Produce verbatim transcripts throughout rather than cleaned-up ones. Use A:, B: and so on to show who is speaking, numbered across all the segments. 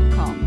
A: dot com.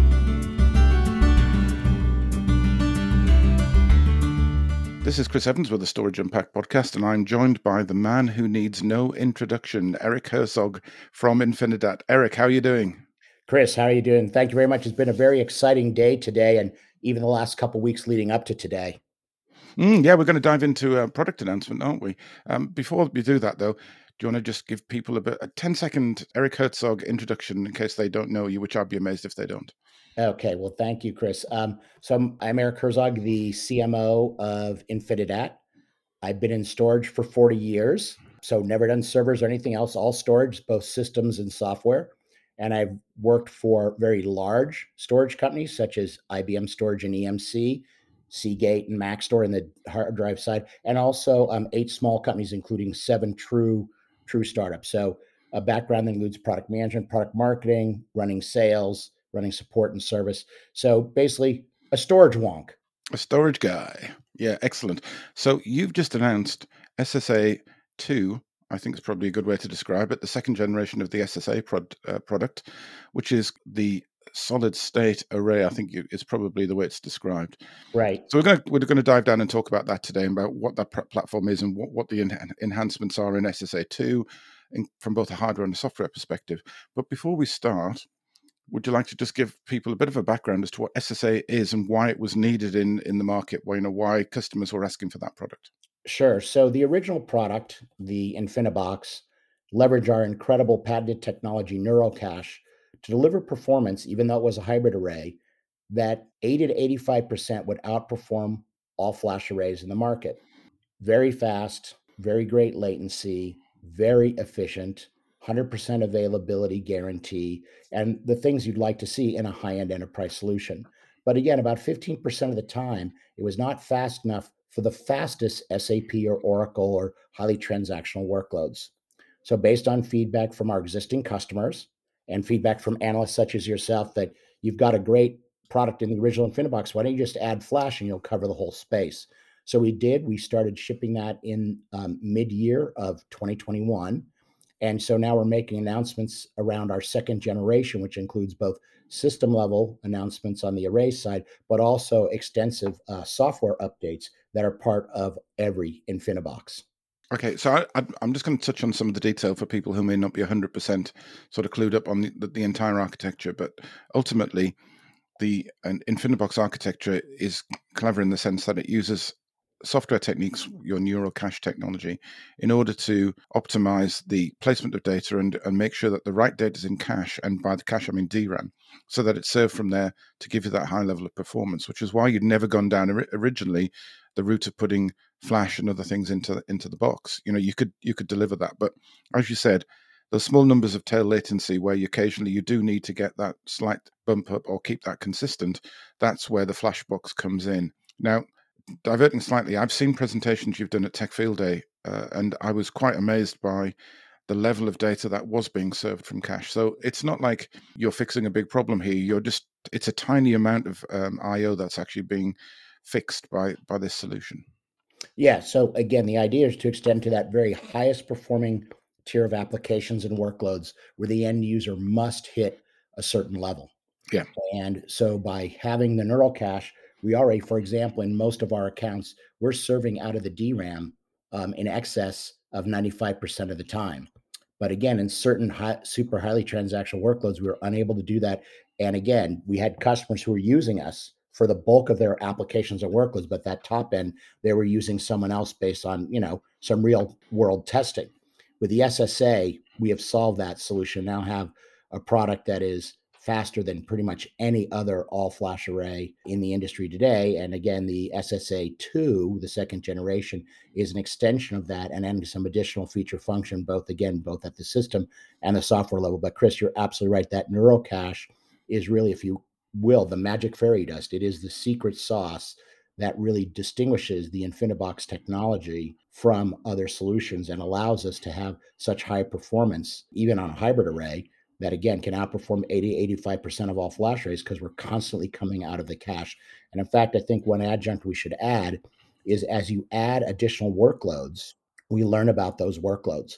B: This is Chris Evans with the Storage Unpacked podcast, and I'm joined by the man who needs no introduction, Eric Herzog from Infinidat. Eric, how are you doing?
C: Chris, how are you doing? Thank you very much. It's been a very exciting day today, and even the last couple of weeks leading up to today.
B: Mm, yeah, we're going to dive into a product announcement, aren't we? Um, before we do that, though, do you want to just give people a bit a ten second Eric Herzog introduction in case they don't know you, which I'd be amazed if they don't.
C: Okay, well, thank you, Chris. Um, so I'm, I'm Eric Herzog, the C M O of Infinidat. I've been in storage for forty years, so never done servers or anything else, all storage, both systems and software. And I've worked for very large storage companies such as I B M Storage and E M C, Seagate and Maxtor in the hard drive side, and also um, eight small companies, including seven true true startups. So a background that includes product management, product marketing, running sales, running support and service. So basically a storage wonk.
B: A storage guy. Yeah, excellent. So you've just announced S S A two, I think is probably a good way to describe it, the second generation of the S S A prod, uh, product, which is the solid state array. I think is probably the way it's described.
C: Right.
B: So we're going to, we're going to dive down and talk about that today, and about what that pr- platform is and what, what the en- enhancements are in S S A two in, from both a hardware and a software perspective. But before we start, would you like to just give people a bit of a background as to what S S A is and why it was needed in, in the market, why, you know, why customers were asking for that product?
C: Sure. So the original product, the InfiniBox, leveraged our incredible patented technology, NeuroCache, to deliver performance, even though it was a hybrid array, that eighty to eighty-five percent would outperform all flash arrays in the market. Very fast, very great latency, very efficient, one hundred percent availability guarantee, and the things you'd like to see in a high-end enterprise solution. But again, about fifteen percent of the time, it was not fast enough for the fastest S A P or Oracle or highly transactional workloads. So based on feedback from our existing customers and feedback from analysts such as yourself that you've got a great product in the original InfiniBox, why don't you just add flash and you'll cover the whole space? So we did. We started shipping that in um, mid-year of twenty twenty-one. And so now we're making announcements around our second generation, which includes both system level announcements on the array side, but also extensive uh, software updates that are part of every InfiniBox.
B: Okay, so I, I'm just going to touch on some of the detail for people who may not be one hundred percent sort of clued up on the, the, the entire architecture, but ultimately the an InfiniBox architecture is clever in the sense that it uses software techniques, your NeuroCache technology, in order to optimize the placement of data and, and make sure that the right data is in cache, and by the cache I mean D RAM, so that it's served from there to give you that high level of performance, which is why you'd never gone down originally the route of putting flash and other things into into the box. You know, you could you could deliver that, but as you said, those small numbers of tail latency where you occasionally you do need to get that slight bump up or keep that consistent, that's where the flash box comes in. Now, diverting slightly, I've seen presentations you've done at Tech Field Day, uh, and I was quite amazed by the level of data that was being served from cache. So it's not like you're fixing a big problem here. You're just, it's a tiny amount of um, I O that's actually being fixed by by this solution.
C: Yeah. So again, the idea is to extend to that very highest performing tier of applications and workloads where the end user must hit a certain level.
B: Yeah.
C: And so by having the NeuroCache, we already, for example, in most of our accounts, we're serving out of the D RAM um, in excess of ninety-five percent of the time. But again, in certain high, super highly transactional workloads, we were unable to do that. And again, we had customers who were using us for the bulk of their applications or workloads, but that top end, they were using someone else based on, you know, some real world testing. With the S S A, we have solved that solution. Now have a product that is faster than pretty much any other all-flash array in the industry today. And again, the S S A two, the second generation, is an extension of that and adding some additional feature function, both, again, both at the system and the software level. But Chris, you're absolutely right. That NeuroCache is really, if you will, the magic fairy dust. It is the secret sauce that really distinguishes the InfiniBox technology from other solutions and allows us to have such high performance, even on a hybrid array, that again can outperform eighty, eighty-five percent of all flash arrays because we're constantly coming out of the cache. And in fact, I think one adjunct we should add is as you add additional workloads, we learn about those workloads.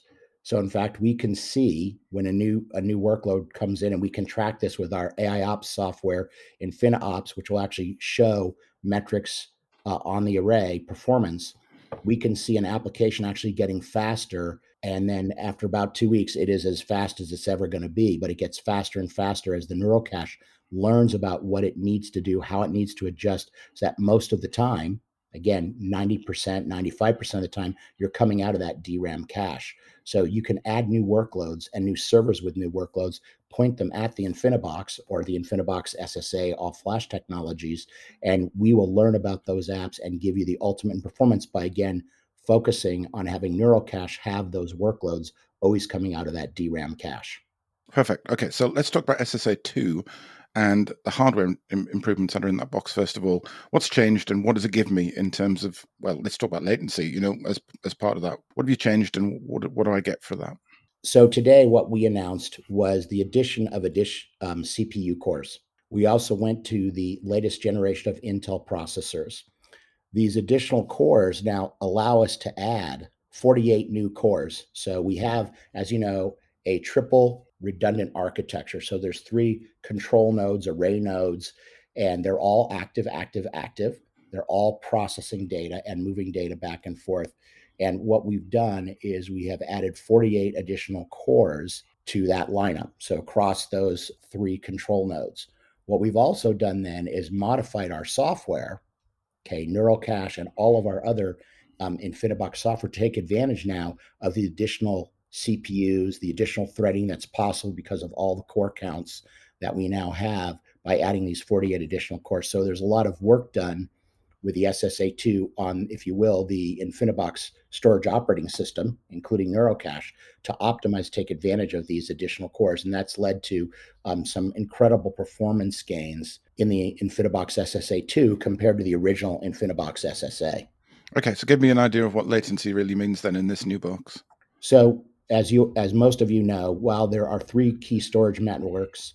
C: So in fact, we can see when a new a new workload comes in, and we can track this with our A I Ops software, InfiniOps, which will actually show metrics uh, on the array performance. We can see an application actually getting faster, and then after about two weeks, it is as fast as it's ever going to be. But it gets faster and faster as the neural cache learns about what it needs to do, how it needs to adjust, so that most of the time, again, ninety percent, ninety-five percent of the time, you're coming out of that D RAM cache. So you can add new workloads and new servers with new workloads, point them at the InfiniBox or the InfiniBox S S A all flash technologies, and we will learn about those apps and give you the ultimate in performance by, again, focusing on having neural cache have those workloads always coming out of that D RAM cache.
B: Perfect. Okay, so let's talk about S S A two and the hardware im- improvements that are in that box. First of all, what's changed and what does it give me in terms of, well, let's talk about latency, you know, as as part of that. What have you changed and what, what do I get for that?
C: So today, what we announced was the addition of addition, um, C P U cores. We also went to the latest generation of Intel processors. These additional cores now allow us to add forty-eight new cores. So we have, as you know, a triple redundant architecture. So there's three control nodes, array nodes, and they're all active, active, active. They're all processing data and moving data back and forth. And what we've done is we have added forty-eight additional cores to that lineup. So across those three control nodes. What we've also done then is modified our software, okay, Neural Cache, and all of our other um, InfiniBox software to take advantage now of the additional C P Us, the additional threading that's possible because of all the core counts that we now have by adding these forty-eight additional cores. So there's a lot of work done with the S S A two on, if you will, the InfiniBox storage operating system, including Neural Cache, to optimize, take advantage of these additional cores. And that's led to um, some incredible performance gains in the InfiniBox S S A two compared to the original InfiniBox S S A.
B: Okay, so give me an idea of what latency really means then in this new box.
C: So as you, as most of you know, while there are three key storage networks,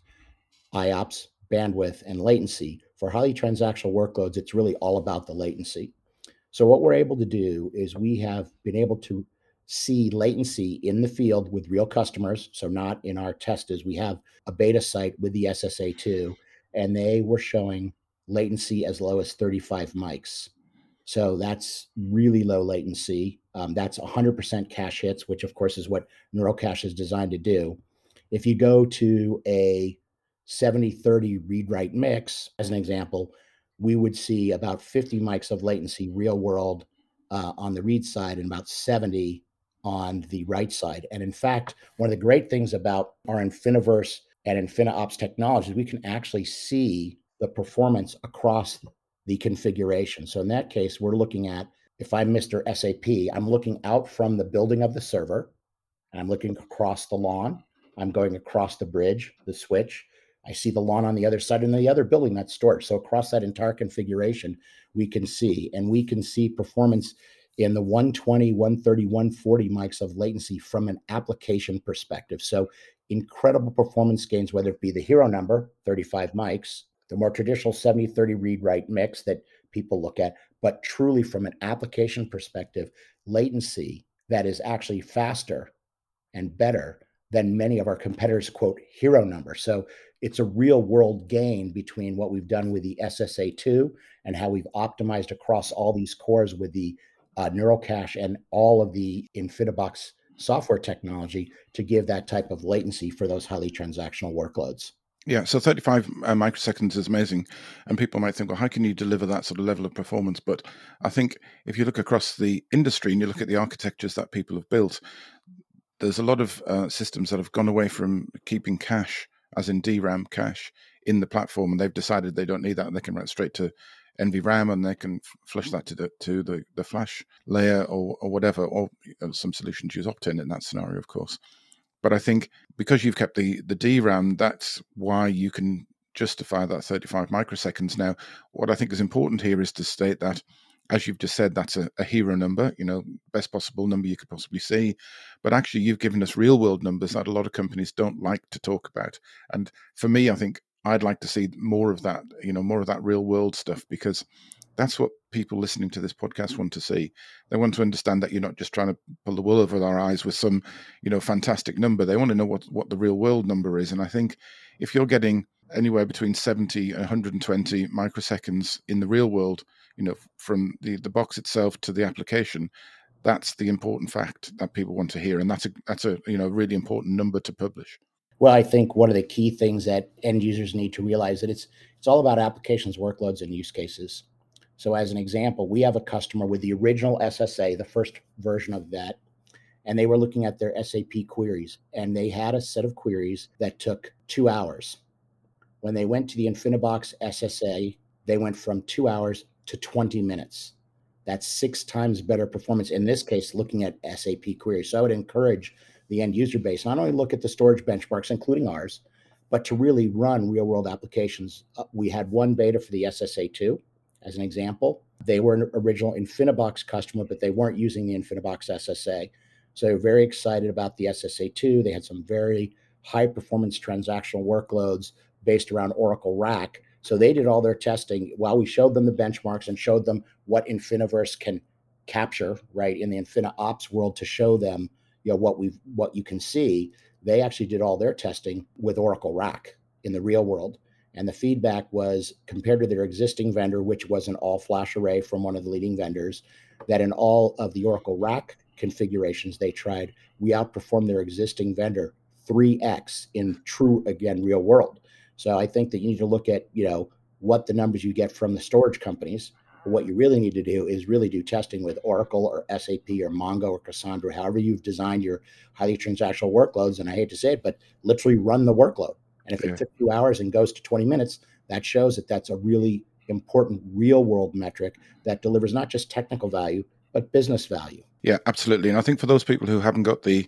C: I O P S, bandwidth, and latency, for highly transactional workloads, it's really all about the latency. So what we're able to do is we have been able to see latency in the field with real customers. So not in our test, is we have a beta site with the S S A two, and they were showing latency as low as thirty-five mics. So that's really low latency. Um, that's one hundred percent cache hits, which of course is what Neural Cache is designed to do. If you go to a seventy thirty read write mix, as an example, we would see about fifty mics of latency real world uh, on the read side and about seventy on the write side. And in fact, one of the great things about our Infiniverse and InfiniOps technology, we can actually see the performance across the configuration. So in that case, we're looking at, if I'm Mister S A P, I'm looking out from the building of the server, and I'm looking across the lawn. I'm going across the bridge, the switch. I see the lawn on the other side and the other building that's stored. So across that entire configuration, we can see, and we can see performance in the one twenty, one thirty, one forty mics of latency from an application perspective. So incredible performance gains, whether it be the hero number, thirty-five mics, the more traditional seventy thirty read write mix that people look at, but truly from an application perspective, latency that is actually faster and better than many of our competitors' quote hero number. So it's a real world gain between what we've done with the S S A two and how we've optimized across all these cores with the uh, Neural Cache and all of the InfiniBox software technology to give that type of latency for those highly transactional workloads.
B: Yeah, so thirty-five uh, microseconds is amazing. And people might think, well, how can you deliver that sort of level of performance? But I think if you look across the industry and you look at the architectures that people have built, there's a lot of uh, systems that have gone away from keeping cache, as in D RAM cache, in the platform, and they've decided they don't need that. They can write straight to N V RAM, and they can f- flush that to the to the, the flash layer or, or whatever. Or you know, some solutions use Optane in that scenario, of course. But I think because you've kept the the D RAM, that's why you can justify that thirty-five microseconds. Now, what I think is important here is to state that, as you've just said, that's a, a hero number, you know, best possible number you could possibly see. But actually, you've given us real world numbers that a lot of companies don't like to talk about. And for me, I think I'd like to see more of that, you know, more of that real world stuff, because That's what people listening to this podcast want to see. They want to understand that you're not just trying to pull the wool over their eyes with some, you know, fantastic number. They want to know what, what the real world number is. And I think if you're getting anywhere between seventy and one hundred twenty microseconds in the real world, you know, from the, the box itself to the application, that's the important fact that people want to hear. And that's a, that's a, you know, really important number to publish.
C: Well, I think one of the key things that end users need to realize that it's it's all about applications, workloads, and use cases. So as an example, we have a customer with the original S S A, the first version of that, and they were looking at their S A P queries, and they had a set of queries that took two hours. When they went to the InfiniBox S S A, they went from two hours to twenty minutes. That's six times better performance, in this case, looking at S A P queries. So I would encourage the end user base not only look at the storage benchmarks, including ours, but to really run real world applications. Uh, we had one beta for the S S A two, as an example. They were an original InfiniBox customer, but they weren't using the InfiniBox S S A. So they were very excited about the S S A two. They had some very high performance transactional workloads based around Oracle RAC. So they did all their testing while we showed them the benchmarks and showed them what Infiniverse can capture, right, in the InfiniOps world to show them, you know, what we what you can see. They actually did all their testing with Oracle RAC in the real world. And the feedback was, compared to their existing vendor, which was an all-flash array from one of the leading vendors, that in all of the Oracle RAC configurations they tried, we outperformed their existing vendor three x in true, again, real world. So I think that you need to look at, you know, what the numbers you get from the storage companies. But what you really need to do is really do testing with Oracle or S A P or Mongo or Cassandra, however you've designed your highly transactional workloads. And I hate to say it, but literally run the workload. And if
B: Yeah.
C: it took two hours and goes to twenty minutes, that shows that that's a really important real world metric that delivers not just technical value, but business value.
B: Yeah, absolutely. And I think for those people who haven't got the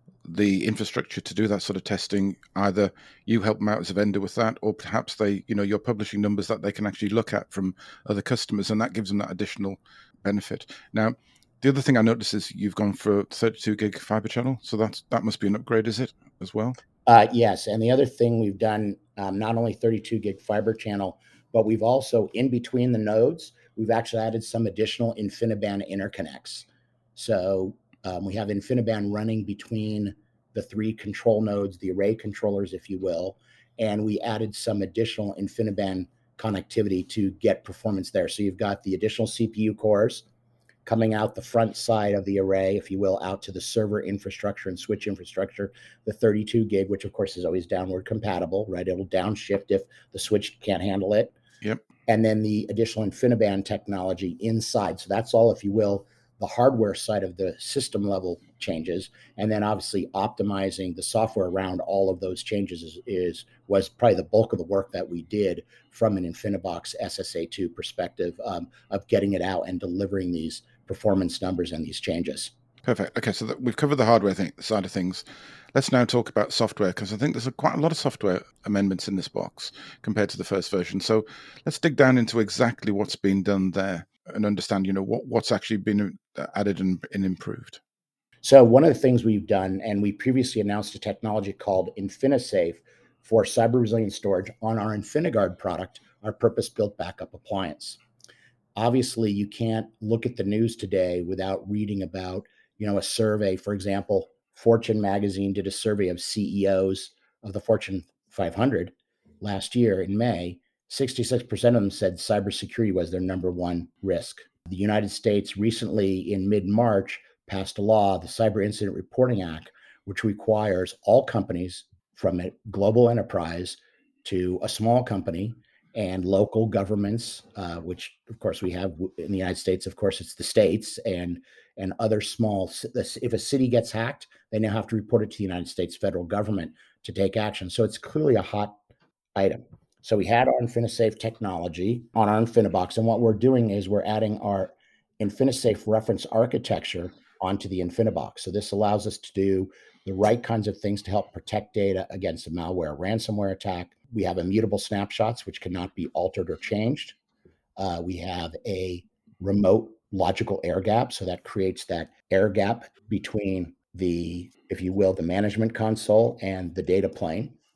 B: the infrastructure to do that sort of testing, either you help them out as a vendor with that, or perhaps they, you know, you're publishing numbers that they can actually look at from other customers, and that gives them that additional benefit. Now, the other thing I noticed is you've gone for thirty-two gig fiber channel, so that's that must be an upgrade, is it, as well?
C: Uh, yes, and the other thing we've done, um, not only thirty-two gig fiber channel, but we've also, in between the nodes, we've actually added some additional InfiniBand interconnects. So um, we have InfiniBand running between the three control nodes, the array controllers, if you will, and we added some additional InfiniBand connectivity to get performance there. So you've got the additional C P U cores coming out the front side of the array, if you will, out to the server infrastructure and switch infrastructure, the thirty-two gig, which of course is always downward compatible, right? It'll downshift if the switch can't handle it.
B: Yep.
C: And then the additional InfiniBand technology inside. So that's all, if you will, the hardware side of the system level changes. And then obviously optimizing the software around all of those changes is, is was probably the bulk of the work that we did from an InfiniBox S S A two perspective, um, of getting it out and delivering these performance numbers and these changes.
B: Perfect. Okay, so that we've covered the hardware thing, side of things. Let's now talk about software, because I think there's a, quite a lot of software amendments in this box compared to the first version. So let's dig down into exactly what's been done there and understand, you know, what, what's actually been added and, and improved.
C: So one of the things we've done, and we previously announced a technology called InfiniSafe for cyber resilient storage on our InfiniGuard product, our purpose-built backup appliance. Obviously, you can't look at the news today without reading about, you know, a survey. For example, Fortune magazine did a survey of C E Os of the Fortune five hundred last year in May. sixty-six percent of them said cybersecurity was their number one risk. The United States recently, in mid-March, passed a law, the Cyber Incident Reporting Act, which requires all companies, from a global enterprise to a small company, and local governments, uh, which of course we have in the United States. Of course, it's the states and and other small. If a city gets hacked, they now have to report it to the United States federal government to take action. So it's clearly a hot item. So we had our InfiniSafe technology on our InfiniBox, and what we're doing is we're adding our InfiniSafe reference architecture onto the InfiniBox. So this allows us to do the right kinds of things to help protect data against a malware ransomware attack. We have immutable snapshots, which cannot be altered or changed. Uh, we have a remote logical air gap. So that creates that air gap between the, if you will, the management console and the data plane.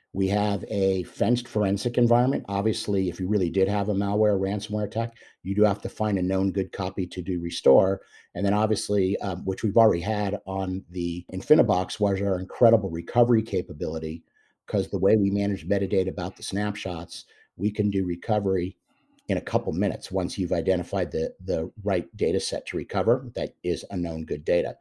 C: We have a fenced forensic environment. Obviously, if you really did have a malware ransomware attack, you do have to find a known good copy to do restore. And then obviously, um, which we've already had on the Infinibox, was our incredible recovery capability. Because the way we manage metadata about the snapshots, we can do recovery in a couple minutes once you've identified the, the right data set to recover that is a known good data.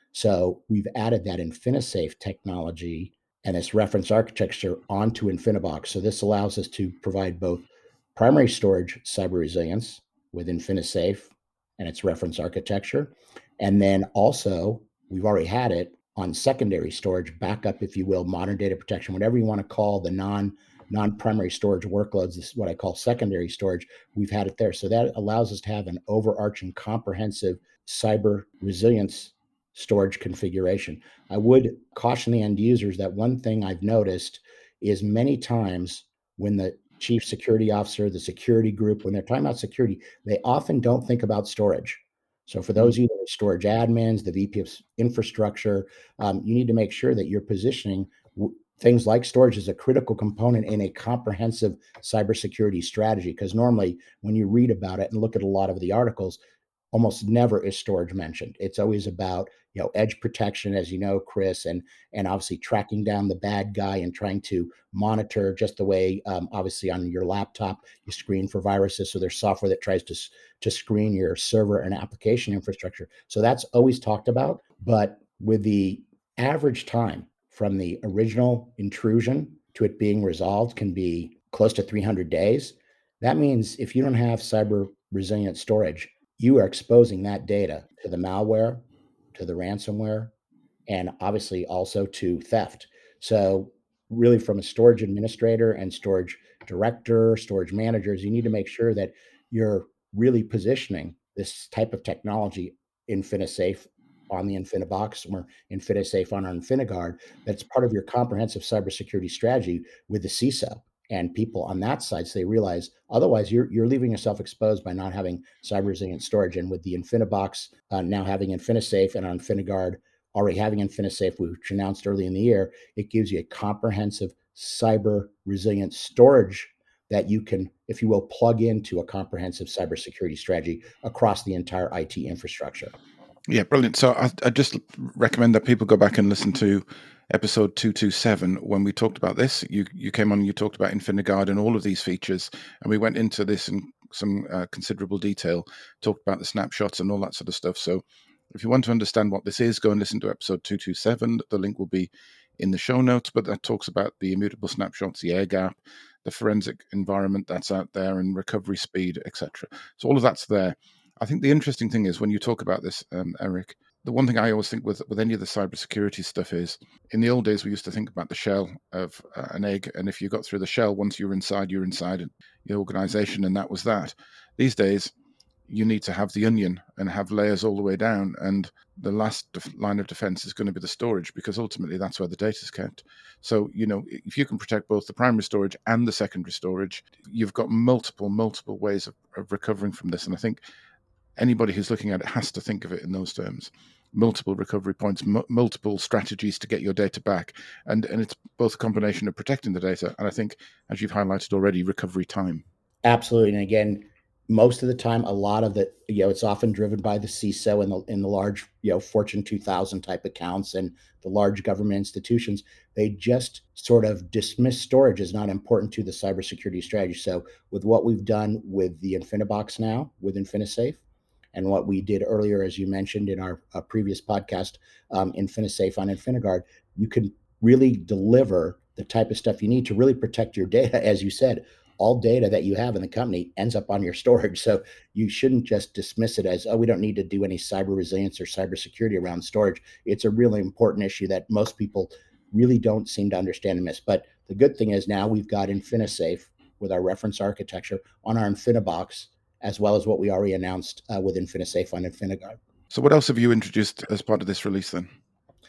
C: So we've added that InfiniSafe technology and its reference architecture onto Infinibox. So this allows us to provide both primary storage cyber resilience with InfiniSafe and its reference architecture. And then also, we've already had it on secondary storage, backup, if you will, modern data protection, whatever you want to call the non non-primary storage workloads. This is what I call secondary storage. We've had it there. So that allows us to have an overarching comprehensive cyber resilience storage configuration. I would caution the end users that one thing I've noticed is many times when the chief security officer, the security group, when they're talking about security, they often don't think about storage. So for those of you that are storage admins, the V P of infrastructure, um, you need to make sure that you're positioning w- things like storage as a critical component in a comprehensive cybersecurity strategy. Because normally when you read about it and look at a lot of the articles, almost never is storage mentioned. It's always about, you know, edge protection, as you know, Chris, and and obviously tracking down the bad guy and trying to monitor just the way, um, obviously on your laptop you screen for viruses. So there's software that tries to to screen your server and application infrastructure. So that's always talked about. But with the average time from the original intrusion to it being resolved can be close to three hundred days. That means if you don't have cyber resilient storage, you are exposing that data to the malware, to the ransomware, and obviously also to theft. So, really, from a storage administrator and storage director, storage managers, you need to make sure that you're really positioning this type of technology, InfiniSafe on the Infinibox or InfiniSafe on our InfiniGuard, that's part of your comprehensive cybersecurity strategy with the C I S O and people on that side, so they realize otherwise you're you're leaving yourself exposed by not having cyber resilient storage. And with the Infinibox uh, now having InfiniSafe and on InfiniGuard already having InfiniSafe, which announced early in the year, it gives you a comprehensive cyber resilient storage that you can, if you will, plug into a comprehensive cybersecurity strategy across the entire I T infrastructure.
B: Yeah, brilliant. So I, I just recommend that people go back and listen to episode two twenty-seven when we talked about this. You you came on and you talked about InfiniGuard and all of these features, and we went into this in some uh, considerable detail, talked about the snapshots and all that sort of stuff. So if you want to understand what this is, go and listen to episode two twenty-seven. The link will be in the show notes, but that talks about the immutable snapshots, the air gap, the forensic environment that's out there, and recovery speed, et cetera. So all of that's there. I think the interesting thing is when you talk about this, um, Eric, the one thing I always think with, with any of the cybersecurity stuff is in the old days, we used to think about the shell of uh, an egg. And if you got through the shell, once you're inside, you're inside the organization. And that was that. These days, you need to have the onion and have layers all the way down. And the last def- line of defense is going to be the storage, because ultimately that's where the data is kept. So, you know, if you can protect both the primary storage and the secondary storage, you've got multiple, multiple ways of, of recovering from this. And I think anybody who's looking at it has to think of it in those terms. Multiple recovery points, m- multiple strategies to get your data back. And, and it's both a combination of protecting the data and I think, as you've highlighted already, recovery time.
C: Absolutely. And again, most of the time, a lot of the, you know, it's often driven by the C I S O in the in the large, you know, Fortune two thousand type accounts and the large government institutions. They just sort of dismiss storage as not important to the cybersecurity strategy. So with what we've done with the Infinibox now, with InfiniSafe, and what we did earlier, as you mentioned in our uh, previous podcast, um, InfiniSafe on InfiniGuard, you can really deliver the type of stuff you need to really protect your data. As you said, all data that you have in the company ends up on your storage. So you shouldn't just dismiss it as, oh, we don't need to do any cyber resilience or cybersecurity around storage. It's a really important issue that most people really don't seem to understand and miss. But the good thing is now we've got InfiniSafe with our reference architecture on our Infinibox, as well as what we already announced uh, with InfiniSafe on InfiniGuard.
B: So what else have you introduced as part of this release then?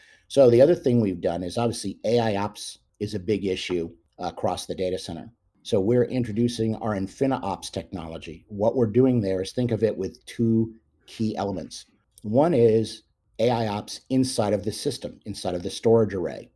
C: So the other thing we've done is obviously A I ops is a big issue uh, across the data center. So we're introducing our InfiniOps technology. What we're doing there is think of it with two key elements. One is A I ops inside of the system, inside of the storage array.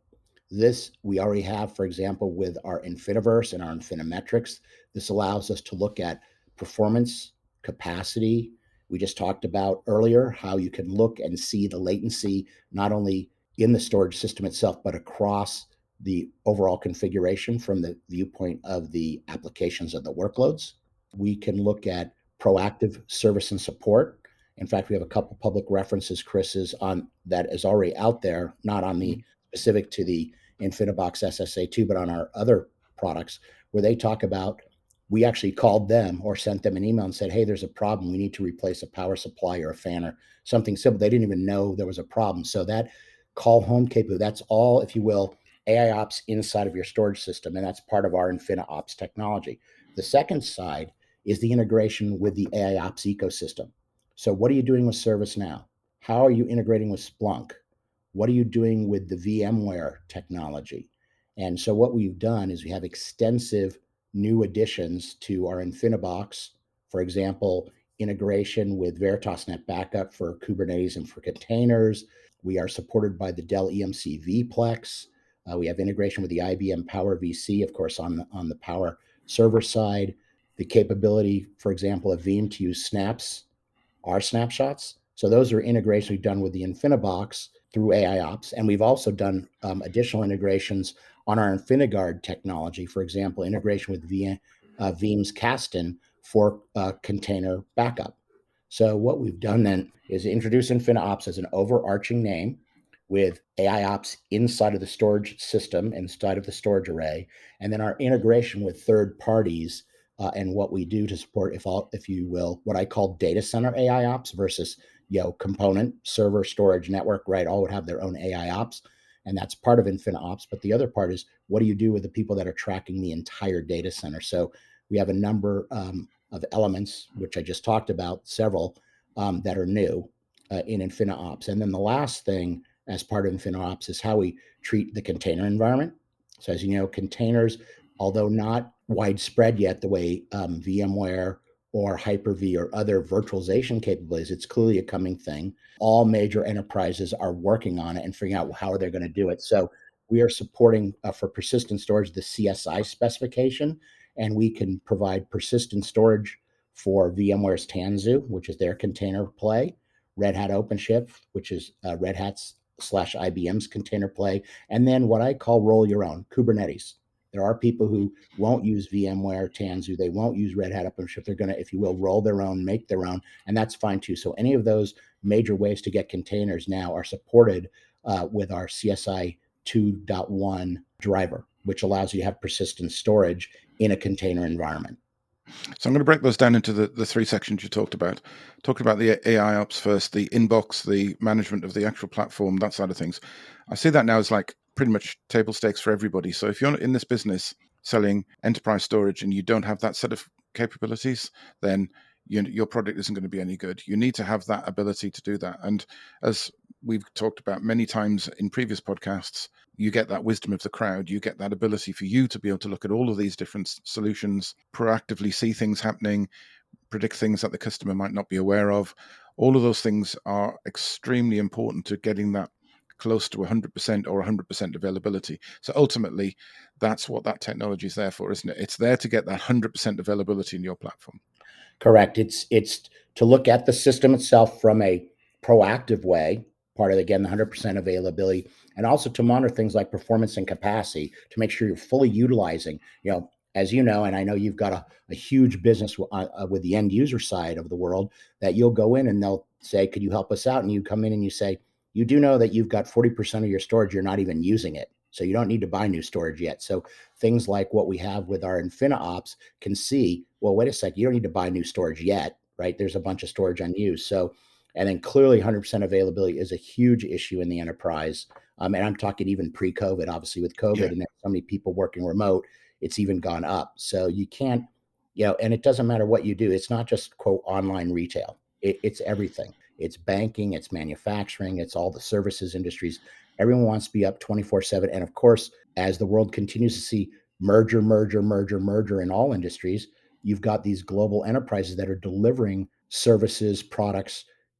C: This we already have, for example, with our Infiniverse and our Infinimetrics. This allows us to look at performance, capacity. We just talked about earlier how you can look and see the latency, not only in the storage system itself, but across the overall configuration from the viewpoint of the applications of the workloads. We can look at proactive service and support. In fact, we have a couple public references, Chris, is on that is already out there, not on the specific to the InfiniBox S S A two, but on our other products, where they talk about we actually called them or sent them an email and said, hey, there's a problem. We need to replace a power supply or a fan or something simple. They didn't even know there was a problem. So that call home capability, that's all, if you will, AIOps inside of your storage system. And that's part of our InfiniOps technology. The second side is the integration with the AIOps ecosystem. So what are you doing with ServiceNow? How are you integrating with Splunk? What are you doing with the VMware technology? And so what we've done is we have extensive new additions to our InfiniBox. For example, integration with VeritasNet Backup for Kubernetes and for containers. We are supported by the Dell E M C vPlex. Uh, we have integration with the I B M Power V C, of course, on the, on the power server side. The capability, for example, of Veeam to use snaps, our snapshots. So those are integrations we've done with the InfiniBox through AIOps. And we've also done um, additional integrations on our InfiniGuard technology, for example, integration with v- uh, Veeam's Kasten for uh, container backup. So what we've done then is introduce InfiniOps as an overarching name with AIOps inside of the storage system, inside of the storage array, and then our integration with third parties uh, and what we do to support, if all, if you will, what I call data center AIOps versus you know component, server, storage, network, right? All would have their own AIOps, and that's part of InfiniOps. But the other part is what do you do with the people that are tracking the entire data center? So we have a number um, of elements, which I just talked about, several um, that are new uh, in InfiniOps. And then the last thing as part of InfiniOps is how we treat the container environment. So as you know, containers, although not widespread yet the way um, VMware or Hyper-V or other virtualization capabilities, it's clearly a coming thing. All major enterprises are working on it and figuring out how are they going to do it. So we are supporting uh, for persistent storage the C S I specification, and we can provide persistent storage for VMware's Tanzu, which is their container play, Red Hat OpenShift, which is uh, Red Hat's slash I B M's container play, and then what I call roll your own, Kubernetes. There are people who won't use VMware, Tanzu, they won't use Red Hat OpenShift. They're going to, if you will, roll their own, make their own, and that's fine too. So any of those major ways to get containers now are supported uh, with our C S I two point one driver, which allows you to have persistent storage in a container environment.
B: So I'm going to break those down into the, the three sections you talked about. Talking about the AIOps first, the inbox, the management of the actual platform, that side of things. I see that now as like pretty much table stakes for everybody. So if you're in this business selling enterprise storage and you don't have that set of capabilities, then you, your product isn't going to be any good. You need to have that ability to do that. And as we've talked about many times in previous podcasts, you get that wisdom of the crowd. You get that ability for you to be able to look at all of these different solutions, proactively see things happening, predict things that the customer might not be aware of. All of those things are extremely important to getting that close to one hundred percent or one hundred percent availability. So ultimately, that's what that technology is there for, isn't it? It's there to get that one hundred percent availability in your platform.
C: Correct. It's it's to look at the system itself from a proactive way, part of, again, the one hundred percent availability, and also to monitor things like performance and capacity to make sure you're fully utilizing, you know, as you know, and I know you've got a, a huge business w- uh, uh, with the end user side of the world, that you'll go in and they'll say, could you help us out? And you come in and you say, you do know that you've got forty percent of your storage, you're not even using it. So you don't need to buy new storage yet. So things like what we have with our InfiniOps can see, well, wait a sec, you don't need to buy new storage yet, right? There's a bunch of storage unused. So, and then clearly one hundred percent availability is a huge issue in the enterprise. Um, and I'm talking even pre-COVID, obviously with COVID
B: Yeah.
C: and there's so many people working remote, it's even gone up. So you can't, you know, and it doesn't matter what you do. It's not just quote online retail. It, it's everything. It's banking, it's manufacturing, it's all the services industries. Everyone wants to be up twenty-four seven. And of course, as the world continues to see merger, merger, merger, merger in all industries, you've got these global enterprises that are delivering services, products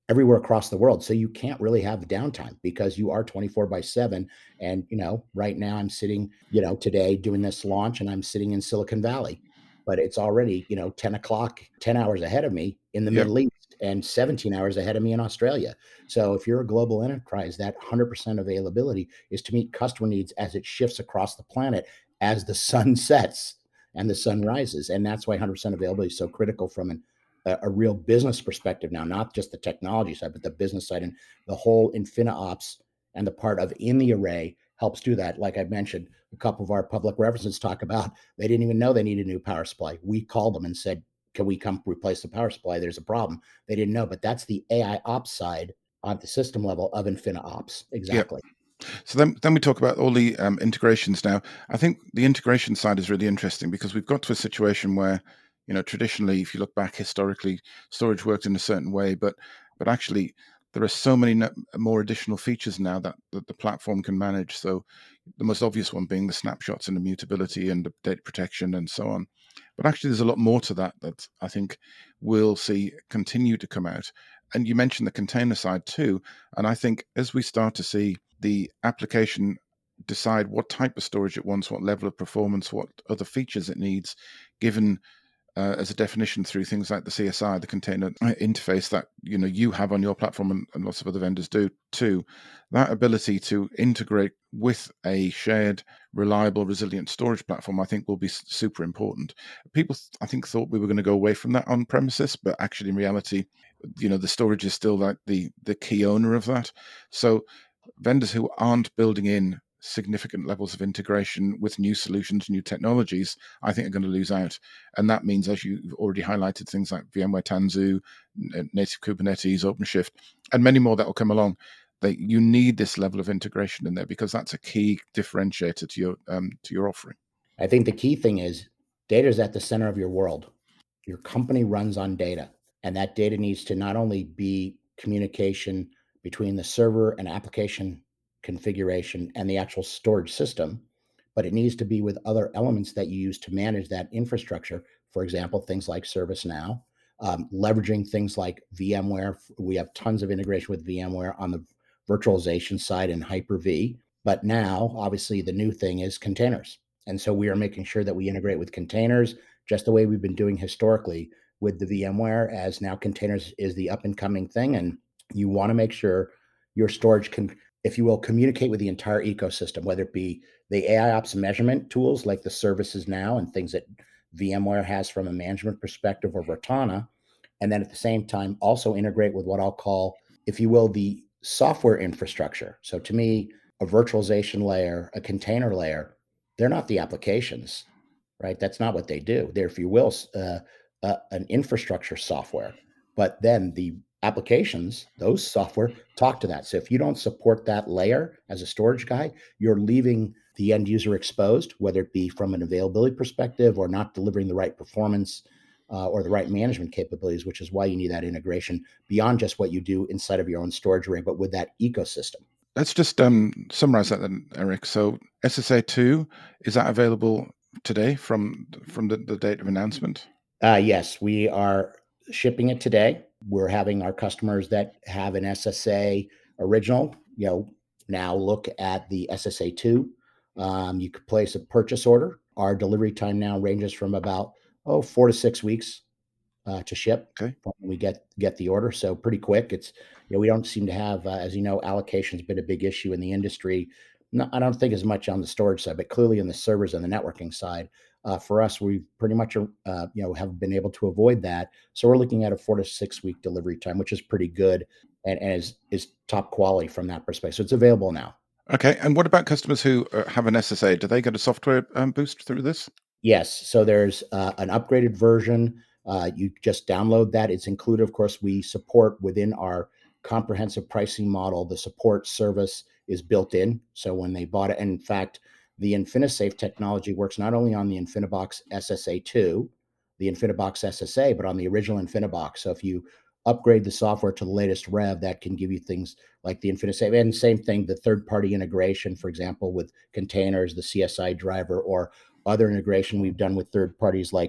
C: everywhere across the world. So you can't really have the downtime because you are twenty-four by seven. And, you know, right now I'm sitting, you know, today doing this launch and I'm sitting in Silicon Valley, but it's already, you know, ten o'clock, ten hours ahead of me in the
B: Yep.
C: Middle East and seventeen hours ahead of me in Australia. So if you're a global enterprise, that one hundred percent availability is to meet customer needs as it shifts across the planet as the sun sets and the sun rises. And that's why one hundred percent availability is so critical from an a, a real business perspective now, not just the technology side, but the business side. And the whole InfiniOps and the part of in the array helps do that. Like I mentioned, a couple of our public references talk about they didn't even know they needed a new power supply. We called them and said, can we come replace the power supply? There's a problem. They didn't know, but that's the A I ops side on the system level of InfiniOps.
B: Yep.
C: Exactly.
B: So then, then we talk about all the um, integrations now. I think the integration side is really interesting because we've got to a situation where, you know, traditionally, if you look back historically, storage worked in a certain way, but but actually there are so many no- more additional features now that, that the platform can manage. So the most obvious one being the snapshots and immutability and the data protection and so on. But actually, there's a lot more to that that I think we'll see continue to come out. And you mentioned the container side too. And I think as we start to see the application decide what type of storage it wants, what level of performance, what other features it needs, given uh, as a definition through things like the C S I, the container interface that you know you have on your platform and, and lots of other vendors do too. That ability to integrate with a shared, reliable, resilient storage platform, I think, will be super important. People, I think, thought we were going to go away from that on premises, but actually, in reality, you know, the storage is still like the the key owner of that. So vendors who aren't building in significant levels of integration with new solutions, new technologies, I think are going to lose out. And that means, as you've already highlighted, things like VMware Tanzu, native Kubernetes, OpenShift, and many more that will come along. That you need this level of integration in there because that's a key differentiator to your um, to your offering.
C: I think the key thing is data is at the center of your world. Your company runs on data, and that data needs to not only be communication between the server and application configuration and the actual storage system, but it needs to be with other elements that you use to manage that infrastructure. For example, things like ServiceNow, um, leveraging things like VMware. We have tons of integration with VMware on the virtualization side and Hyper-V. But now, obviously, the new thing is containers. And so we are making sure that we integrate with containers just the way we've been doing historically with the VMware, as now containers is the up and coming thing. And you want to make sure your storage can, if you will, communicate with the entire ecosystem, whether it be the A I ops measurement tools like the services now and things that VMware has from a management perspective or Vertana. And then at the same time, also integrate with what I'll call, if you will, the software infrastructure. So to me, a virtualization layer, a container layer, they're not the applications, right? That's not what they do. They're, if you will, uh, uh, an infrastructure software. But then the applications, those software talk to that. So if you don't support that layer as a storage guy, you're leaving the end user exposed, whether it be from an availability perspective or not delivering the right performance uh, or the right management capabilities, which is why you need that integration beyond just what you do inside of your own storage array, but with that ecosystem.
B: Let's just um, summarize that then, Eric. So S S A two, is that available today from from the, the date of announcement?
C: Uh, yes, we are shipping it today. We're having our customers that have an S S A original, you know, now look at the S S A two. Um, you could place a purchase order. Our delivery time now ranges from about, oh, four to six weeks uh, to ship
B: Okay.
C: when we get get the order. So pretty quick. It's, you know, we don't seem to have, uh, as you know, allocation's been a big issue in the industry. No, I don't think as much on the storage side, but clearly in the servers and the networking side. Uh, for us, we pretty much, uh, you know, have been able to avoid that. So we're looking at a four to six week delivery time, which is pretty good and, and is is top quality from that perspective. So it's available now.
B: Okay. And what about customers who uh, have an S S A? Do they get a software um, boost through this?
C: Yes. So there's uh, an upgraded version. Uh, you just download that. It's included. Of course, we support within our comprehensive pricing model. The support service is built in. So when they bought it, and in fact, the InfiniSafe technology works not only on the InfiniBox S S A two, the InfiniBox S S A, but on the original InfiniBox. So if you upgrade the software to the latest rev, that can give you things like the InfiniSafe. And same thing, the third-party integration, for example, with containers, the C S I driver, or other integration we've done with third parties like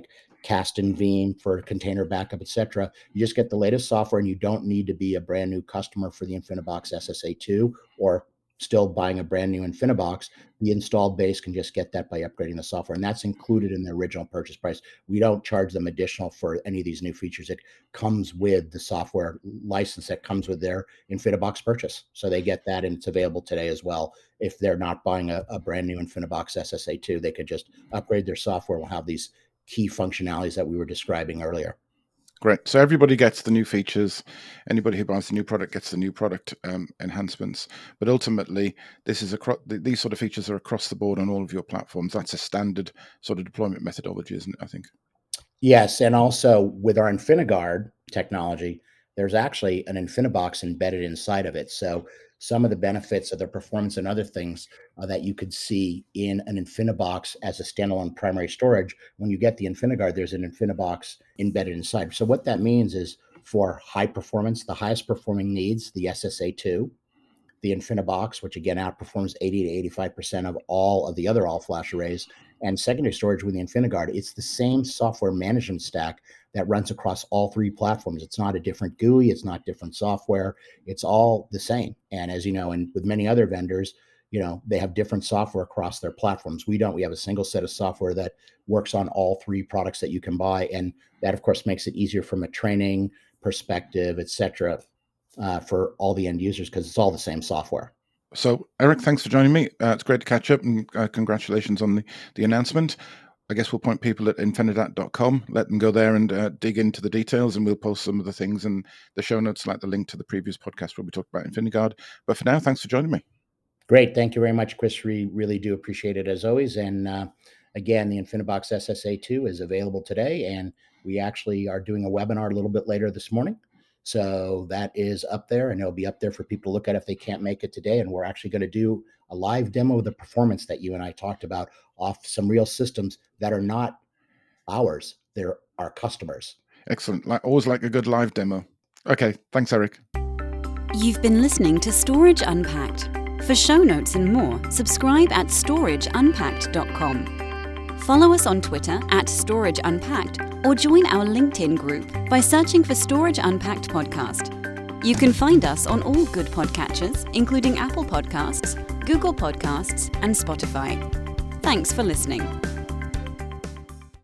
C: Kasten Veeam for container backup, et cetera. You just get the latest software, and you don't need to be a brand new customer for the InfiniBox S S A two or still buying a brand new InfiniBox. The installed base can just get that by upgrading the software, and that's included in the original purchase price. We don't charge them additional for any of these new features. It comes with the software license that comes with their InfiniBox purchase. So they get that, and it's available today as well. If they're not buying a, a brand new InfiniBox S S A two, they could just upgrade their software and we'll have these key functionalities that we were describing earlier.
B: Great. So everybody gets the new features. Anybody who buys the new product gets the new product um, enhancements. But ultimately, this is across, these sort of features are across the board on all of your platforms. That's a standard sort of deployment methodology, isn't it, I think?
C: Yes. And also with our InfiniGuard technology, there's actually an InfiniBox embedded inside of it. So some of the benefits of the performance and other things uh, that you could see in an InfiniBox as a standalone primary storage, when you get the InfiniGuard, there's an InfiniBox embedded inside. So what that means is for high performance, the highest performing needs, the S S A two, the InfiniBox, which again outperforms eighty to eighty-five percent of all of the other all-flash arrays, and secondary storage with the InfiniGuard. It's the same software management stack that runs across all three platforms. It's not a different G U I. It's not different software. It's all the same. And as you know, and with many other vendors, you know, they have different software across their platforms. We don't. We have a single set of software that works on all three products that you can buy. And that, of course, makes it easier from a training perspective, et cetera, uh, for all the end users, because it's all the same software.
B: So, Eric, thanks for joining me. Uh, it's great to catch up, and uh, congratulations on the, the announcement. I guess we'll point people at infinidat dot com, let them go there and uh, dig into the details, and we'll post some of the things in the show notes, like the link to the previous podcast where we talked about InfiniGuard. But for now, thanks for joining me.
C: Great. Thank you very much, Chris. We really do appreciate it as always. And uh, again, the InfiniBox S S A two is available today, and we actually are doing a webinar a little bit later this morning. So that is up there, and it'll be up there for people to look at if they can't make it today. And we're actually going to do a live demo of the performance that you and I talked about off some real systems that are not ours. They're our customers.
B: Excellent. Like, always like a good live demo. Okay. Thanks, Eric.
A: You've been listening to Storage Unpacked. For show notes and more, subscribe at storage unpacked dot com. Follow us on Twitter at Storage Unpacked, or join our LinkedIn group by searching for Storage Unpacked Podcast. You can find us on all good podcatchers, including Apple Podcasts, Google Podcasts, and Spotify. Thanks for listening.